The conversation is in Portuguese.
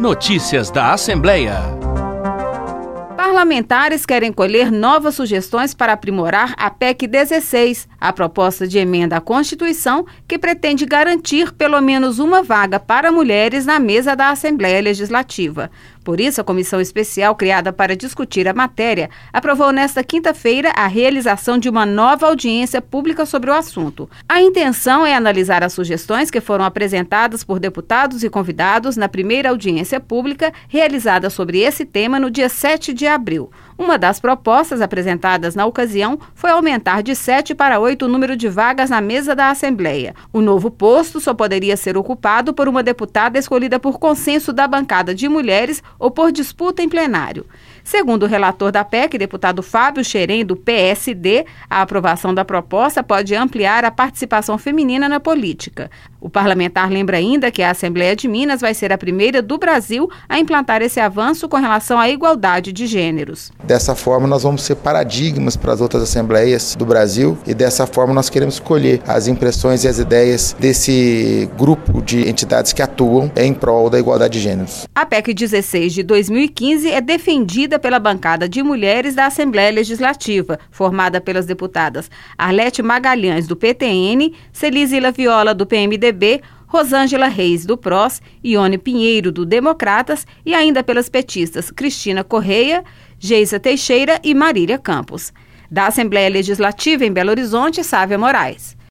Notícias da Assembleia. Parlamentares querem colher novas sugestões para aprimorar a PEC 16, a proposta de emenda à Constituição que pretende garantir pelo menos uma vaga para mulheres na mesa da Assembleia Legislativa. Por isso, a comissão especial criada para discutir a matéria aprovou nesta quinta-feira a realização de uma nova audiência pública sobre o assunto. A intenção é analisar as sugestões que foram apresentadas por deputados e convidados na primeira audiência pública realizada sobre esse tema no dia 7 de abril. Uma das propostas apresentadas na ocasião foi aumentar de 7 para 8 o número de vagas na mesa da Assembleia. O novo posto só poderia ser ocupado por uma deputada escolhida por consenso da bancada de mulheres ou por disputa em plenário. Segundo o relator da PEC, deputado Fábio Xerém, do PSD, a aprovação da proposta pode ampliar a participação feminina na política. O parlamentar lembra ainda que a Assembleia de Minas vai ser a primeira do Brasil a implantar esse avanço com relação à igualdade de gêneros. Dessa forma, nós vamos ser paradigmas para as outras assembleias do Brasil e dessa forma nós queremos escolher as impressões e as ideias desse grupo de entidades que atuam em prol da igualdade de gêneros. A PEC 16 de 2015 é defendida pela bancada de mulheres da Assembleia Legislativa, formada pelas deputadas Arlete Magalhães, do PTN, Celizila Viola, do PMDB, Rosângela Reis, do PROS, Ione Pinheiro, do Democratas e ainda pelas petistas Cristina Correia, Geisa Teixeira e Marília Campos. Da Assembleia Legislativa em Belo Horizonte, Sávia Moraes.